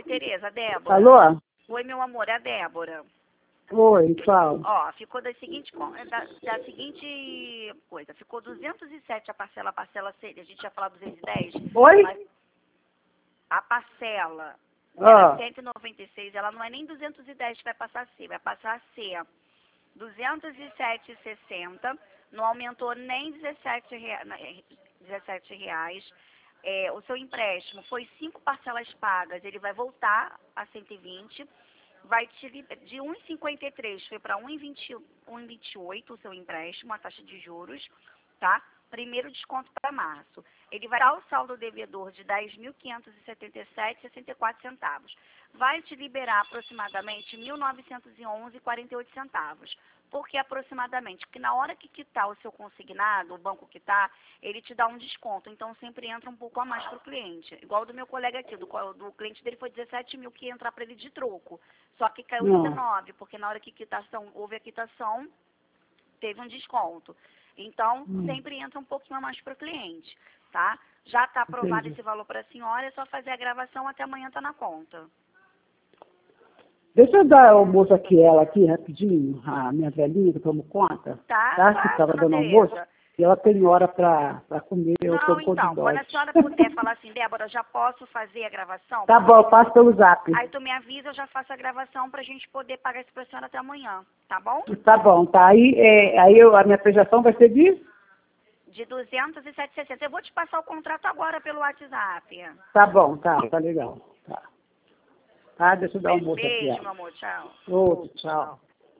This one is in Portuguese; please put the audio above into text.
Tereza, Débora. Alô? Oi, meu amor, é a Débora. Oi, fala. Ó, ficou da seguinte coisa. Ficou 207 a parcela seria. A gente ia falar 210. Oi? Mas a parcela era 196, ela não é nem 210 que vai passar a ser. Vai passar a ser 207,60. Não aumentou nem 17 reais. O seu empréstimo foi 5 parcelas pagas, ele vai voltar a 120. Vai de 1,53 foi para 1,28 o seu empréstimo, a taxa de juros, tá? Primeiro desconto para março. Ele vai dar o saldo devedor de 10.577,64 centavos. Vai te liberar aproximadamente 1.911,48 centavos. Por que aproximadamente? Porque na hora que quitar o seu consignado, o banco quitar, ele te dá um desconto. Então sempre entra um pouco a mais para o cliente. Igual do meu colega aqui, do cliente dele foi 17 mil que ia entrar para ele de troco. Só que caiu 19, porque na hora que houve a quitação, teve um desconto. Então, sempre entra um pouquinho a mais para o cliente, tá? Já está aprovado esse valor para a senhora, é só fazer a gravação, até amanhã está na conta. Deixa eu dar o almoço aqui, ela aqui, rapidinho, a minha velhinha que tomo conta. Tá? Que estava dando almoço. E ela tem hora para comer, eu tô com Então, quando a senhora puder falar assim, Débora, já posso fazer a gravação? Tá bom, eu passo pelo zap. Aí tu me avisa, eu já faço a gravação pra gente poder pagar isso pra senhora até amanhã, tá bom? Tá bom, tá. Aí a minha projeção vai ser de? De 207,60. Eu vou te passar o contrato agora pelo WhatsApp. Tá bom, tá legal. Tá, deixa eu dar um almoço aqui. Beijo, meu amor, tchau. Outro, tchau.